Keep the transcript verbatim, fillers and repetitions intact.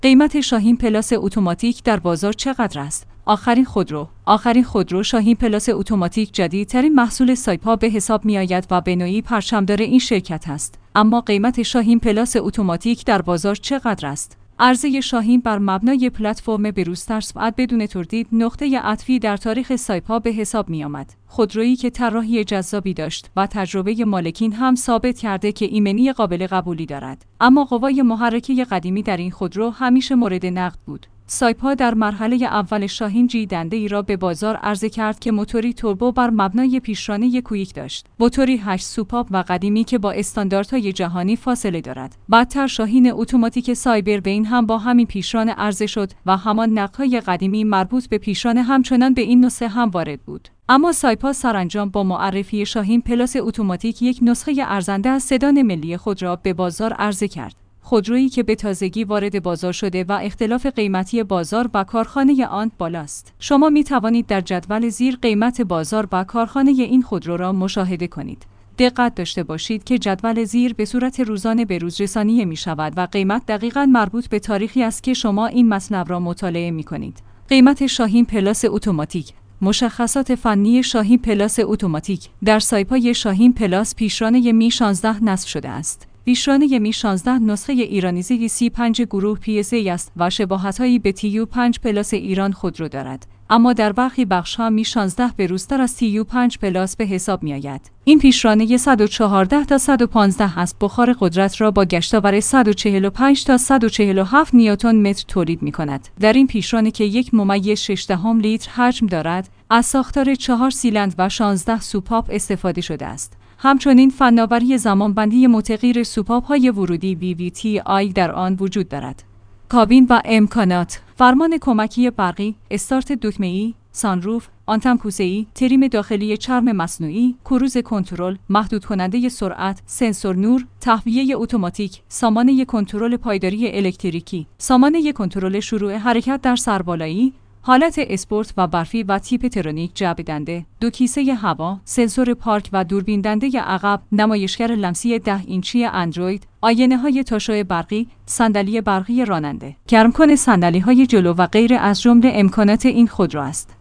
قیمت شاهین پلاس اتوماتیک در بازار چقدر است؟ آخرین خودرو آخرین خودرو شاهین پلاس اتوماتیک جدیدترین محصول سایپا به حساب می‌آید و به نوعی پرچمدار این شرکت است. اما قیمت شاهین پلاس اتوماتیک در بازار چقدر است؟ عرضه شاهین بر مبنای پلتفرم بروزتر سرعت بدون تردید نقطه عطفی در تاریخ سایپا به حساب می‌آمد. خودرویی که طراحی جذابی داشت و تجربه مالکین هم ثابت کرده که ایمنی قابل قبولی دارد. اما قوای محرکه قدیمی در این خودرو همیشه مورد نقد بود. سایپا در مرحله اول شاهین جی دنده ای را به بازار عرضه کرد که موتوری توربو بر مبنای پیشرانه کویک داشت. موتوری هشت سوپاپ و قدیمی که با استانداردهای جهانی فاصله دارد. بعدتر شاهین اتوماتیک سایبربین هم با همین پیشران عرضه شد و همان نقدهای قدیمی مربوط به پیشران همچنان به این نسخه هم وارد بود. اما سایپا سرانجام با معرفی شاهین پلاس اتوماتیک یک نسخه ارزنده از سدان ملی خود را به بازار عرضه کرد. خودرویی که به تازگی وارد بازار شده و اختلاف قیمتی بازار و کارخانه آن بالاست. شما می توانید در جدول زیر قیمت بازار و کارخانه این خودرو را مشاهده کنید. دقت داشته باشید که جدول زیر به صورت روزانه به روز رسانی می شود و قیمت دقیقاً مربوط به تاریخی است که شما این متن را مطالعه می کنید. قیمت شاهین پلاس اتوماتیک. مشخصات فنی شاهین پلاس اتوماتیک. در سایپای شاهین پلاس پیشرانه می شانزده نصب شده است. پیشرانه می شانزده نسخه ایرانیزه سی پنج گروه پی اس ای است و شباهت‌هایی به تی یو پنج پلاس ایران خودرو دارد. اما در برخی بخش‌ها می شانزده به روزتر از تی یو پنج پلاس به حساب می‌آید. این پیشرانه صد و چهارده تا صد و پانزده است بخار قدرت را با گشتاور صد و چهل و پنج تا صد و چهل و هفت نیوتن متر تولید می‌کند. در این پیشرانه که یک ممیز شش دهم لیتر حجم دارد، از ساختار چهار سیلندر و شانزده سوپاپ استفاده شده است. همچنین فناوری زمانبندی متغیر سوپاپ‌های ورودی وی وی تی آی در آن وجود دارد. کابین و امکانات: فرمان کمکی برقی، استارت دکمه‌ای، سانروف، آنتن پوسه‌ای، تریم داخلی چرم مصنوعی، کروز کنترل، محدود کننده سرعت، سنسور نور، تهویه اتوماتیک، سامانه کنترل پایداری الکتریکی، سامانه کنترل شروع حرکت در سربالایی، حالت اسپورت و برفی و تیپ ترونیک جعبه دنده، دو کیسه هوا، سنسور پارک و دوربین دنده عقب، نمایشگر لمسی ده اینچی اندروید، آینه‌های تاشو برقی، صندلی برقی راننده، گرمکن صندلی‌های جلو و غیره از جمله امکانات این خودرو است.